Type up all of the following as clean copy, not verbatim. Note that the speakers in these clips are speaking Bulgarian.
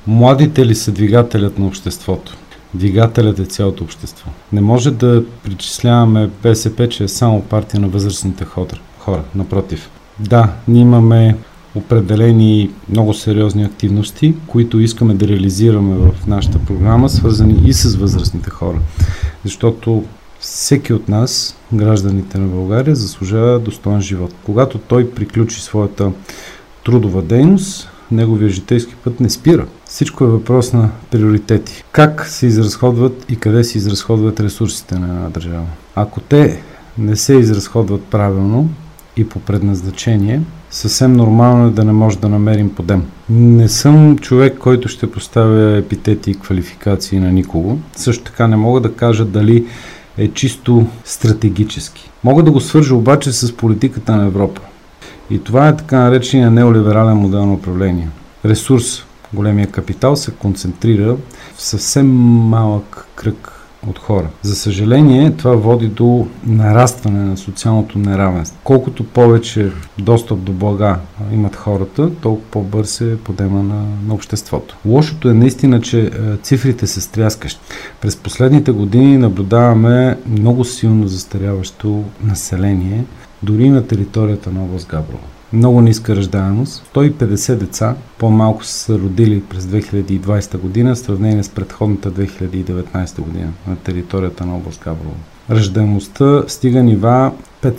Младите ли са двигателят на обществото? Двигателят е цялото общество. Не може да причисляваме БСП, че е само партия на възрастните хора. Напротив. Да, ние имаме определени много сериозни активности, които искаме да реализираме в нашата програма, свързани и с възрастните хора. Защото всеки от нас, гражданите на България, заслужава достоен живот. Когато той приключи своята трудова дейност, неговия житейски път не спира. Всичко е въпрос на приоритети. Как се изразходват и къде се изразходват ресурсите на една държава. Ако те не се изразходват правилно и по предназначение, съвсем нормално е да не може да намерим подем. Не съм човек, който ще поставя епитети и квалификации на никого. Също така не мога да кажа дали е чисто стратегически. Мога да го свържа обаче с политиката на Европа. И това е така наречения неолиберален модел на управление. Ресурс, големия капитал, се концентрира в съвсем малък кръг от хора. За съжаление, това води до нарастване на социалното неравенство. Колкото повече достъп до блага имат хората, толкова по-бърз е подема на обществото. Лошото е наистина, че цифрите са стряскащи. През последните години наблюдаваме много силно застаряващо население, дори на територията на област Габрово. Много ниска раждаемост. 150 деца по-малко са родили през 2020 година в сравнение с предходната 2019 година на територията на област Габрово. Раждаемостта стига нива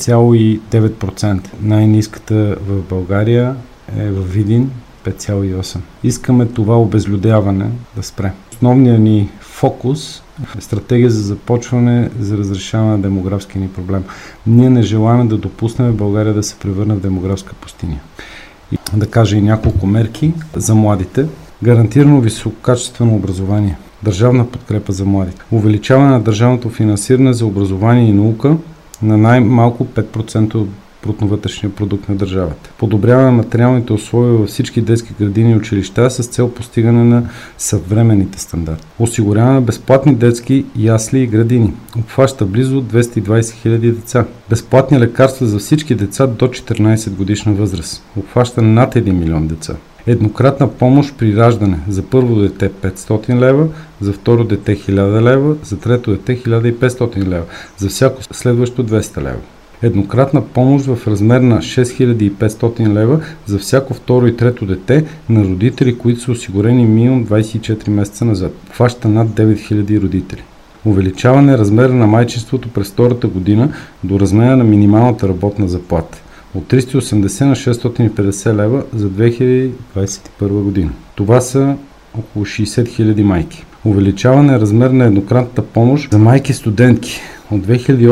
5,9%. Най-ниската в България е в Видин 5,8%. Искаме това обезлюдяване да спре. Основният ни фокус е стратегия за започване за разрешаване на демографския ни проблем. Ние не желаем да допуснем България да се превърне в демографска пустиня. И да кажа и няколко мерки за младите. Гарантирано висококачествено образование. Държавна подкрепа за младите. Увеличаване на държавното финансиране за образование и наука на най-малко 5% от брутно вътрешния продукт на държавата. Подобряване на материалните условия във всички детски градини и училища с цел постигане на съвременните стандарти. Осигуряване на безплатни детски ясли и градини. Обхваща близо 220 000 деца. Безплатни лекарства за всички деца до 14 годишна възраст. Обхваща над 1 милион деца. Еднократна помощ при раждане. За първо дете 500 лева, за второ дете 1000 лева, за трето дете 1500 лева, за всяко следващо 200 лева. Еднократна помощ в размер на 6500 лева за всяко второ и трето дете на родители, които са осигурени минимум 24 месеца назад. Хваща над 9000 родители. Увеличаване размера на майчинството през втората година до размера на минималната работна заплата от 380 на 650 лева за 2021 година. Това са около 60 000 майки. Увеличаване размер на еднократната помощ за майки студентки от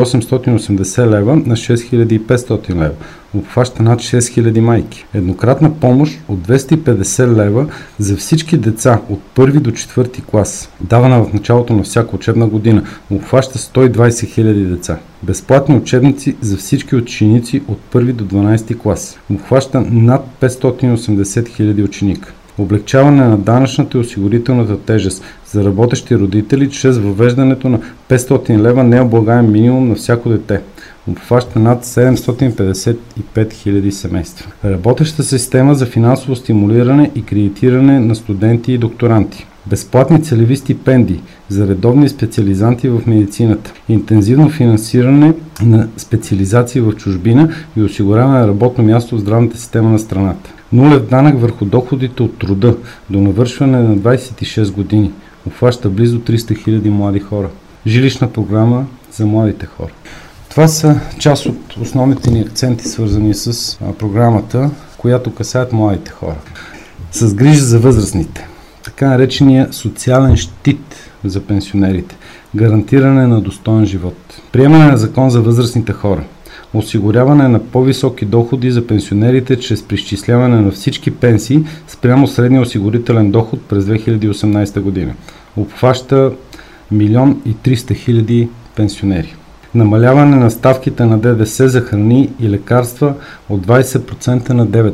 2880 лева на 6500 лева. Обхваща над 6000 майки. Еднократна помощ от 250 лева за всички деца от 1 до 4 клас, давана в началото на всяка учебна година. Обхваща 120 000 деца. Безплатни учебници за всички ученици от 1 до 12 клас. Обхваща над 580 000 ученика. Облегчаване на данъчната и осигурителната тежест за работещи родители чрез въвеждането на 500 лева необлагаем минимум на всяко дете. Обхваща над 755 000 семейства. Работеща система за финансово стимулиране и кредитиране на студенти и докторанти. Безплатни целеви стипендии за редовни специализанти в медицината. Интензивно финансиране на специализации в чужбина и осигуряване на работно място в здравната система на страната. Нулев данък върху доходите от труда до навършване на 26 години. Обхваща близо 300 000 млади хора. Жилищна програма за младите хора. Това са част от основните ни акценти, свързани с програмата, която касаят младите хора. С грижа за възрастните. Така наречения социален щит за пенсионерите. Гарантиране на достоен живот. Приемане на закон за възрастните хора. Осигуряване на по-високи доходи за пенсионерите чрез преизчисляване на всички пенсии спрямо средния осигурителен доход през 2018 година. Обхваща 1 300 000 пенсионери. Намаляване на ставките на ДДС за храни и лекарства от 20% на 9%.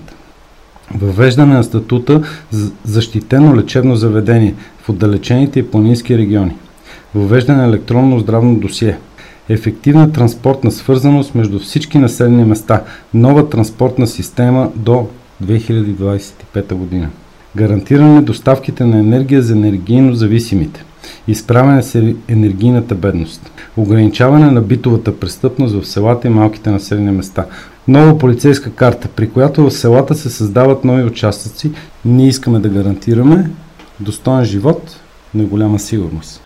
Въвеждане на статута за защитено лечебно заведение в отдалечените и планински региони. Въвеждане на електронно здравно досие. Ефективна транспортна свързаност между всички населени места. Нова транспортна система до 2025 година. гарантиране доставките на енергия за енергийно зависимите, изправяне с енергийната бедност, ограничаване на битовата престъпност в селата и малките населени места, нова полицейска карта, при която в селата се създават нови участъци. Ние искаме да гарантираме достоен живот, но и голяма сигурност.